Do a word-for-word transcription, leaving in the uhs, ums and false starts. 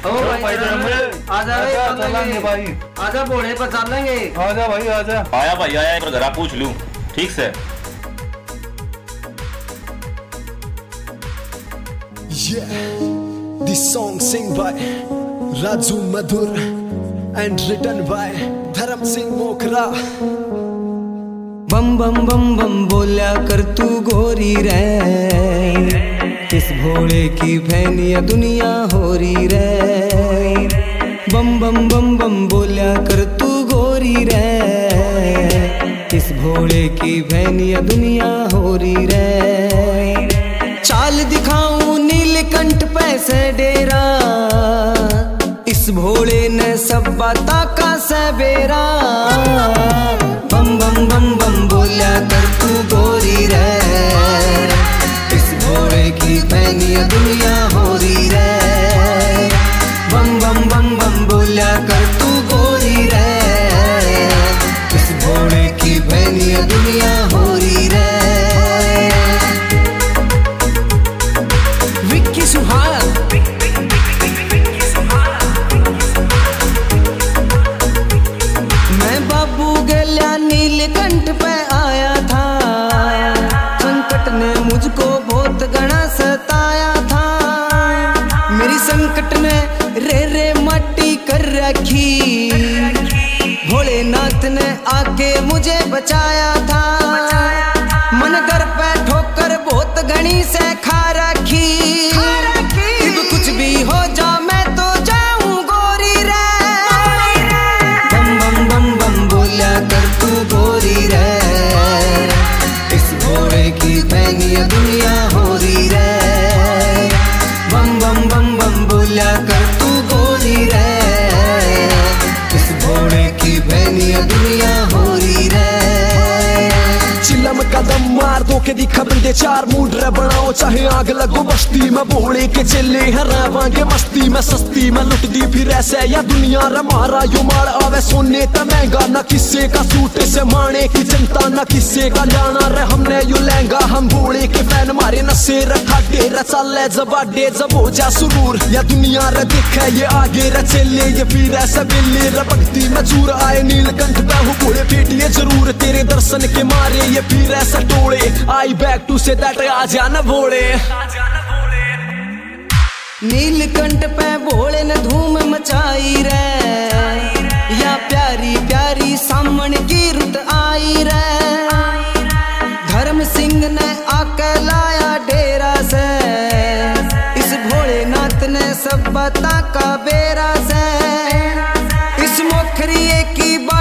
ओ भाई आजा चलेंगे भाई, आजा घोड़े पर चलेंगे। आजा भाई आजा। आया भाई आया, एक घर पूछ लूं ठीक से। Yeah, this song sing by Raju Madhur and written by Dharam Singh Mokra। बम बम बम बम बोला कर तू गोरी रे, किस भोले की फैनिया दुनिया हो रही रे। बम बम बम बम बोला कर तू गोरी रे, किस भोले की फैनिया दुनिया हो रही रे। चाल दिखाऊं नीलकंठ पैसे डेरा, इस भोले ने सब बाता का सबेरा। बम बम बम बम बोला कर तू गोरी रे, इस भोले की फैनिया दुनिया हो रही रे। बम बम बम बम बोला कर तू गोरी रे, इस भोले की फैनिया दुनिया हो रही रे। विक्की सुहाल नीलकंठ पे आया था, संकट ने मुझको बहुत घना सताया था। मेरी संकट ने रे रे मट्टी कर रखी, भोलेनाथ ने आके मुझे बचाया था। मन कर पे ठोकर बहुत घनी से खा रखी, अब कुछ भी हो जा मैं तो जाऊं गोरी रे। बम बम बम बम बोला कर तू गोरी रे, इस भोले की फैनिया दुनिया हो रही रे। बम बम बम बम बोला कर तू गोरी रे, इस भोले की फैनिया दुनिया हो रही रे। चिल्लम कदम मार दो के दिखा बंदे चार, मूड रे बनाओ चाहे आग लगो बस्ती में। भोले के चेले हैं रहवांगे मस्ती में, सस्ती में लुट दी फिर ऐसे या दुनिया रे मारा यो मार आवे सोने ता महंगा। न किस्से का सूट से माने की चिंता, न किस्से का जाना रे हमने यो लहंगा। हम भोले के फैन मारे नशे रखा डेरा, चले जबाडे जब हो जा सुरूर। या दुनिया रे दिखे ये आगे रे चले, ये फिर ऐसा बिल्ले रे भक्ति में चूर आए। नीलकंठ पे हो भोले पेटिए जरूर तेरे दर्शन के मारे, ये फिर ऐसा टोले। I back to say that आ जाना भोले। नीलकंठ पे भोले ने धूम मचाई रे, या प्यारी प्यारी सामन की रुत आई रे। धर्म सिंह ने आके लाया डेरा से, इस भोलेनाथ ने सब बता का बेरा से। इस मोखरिए की बात